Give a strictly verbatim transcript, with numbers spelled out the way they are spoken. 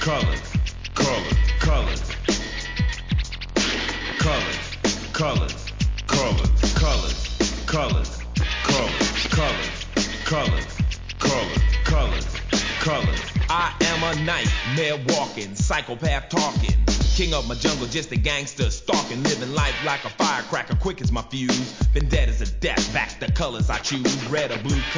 colors, colors, colors, colors, colors, colors, colors, colors, colors, colors, colors, colors, colors, colors. I am a nightmare walking, psychopath talking, king of my jungle, just a gangster stalking, living life like a firecracker, quick as my fuse, been dead as a death, back the colors I choose, red or blue.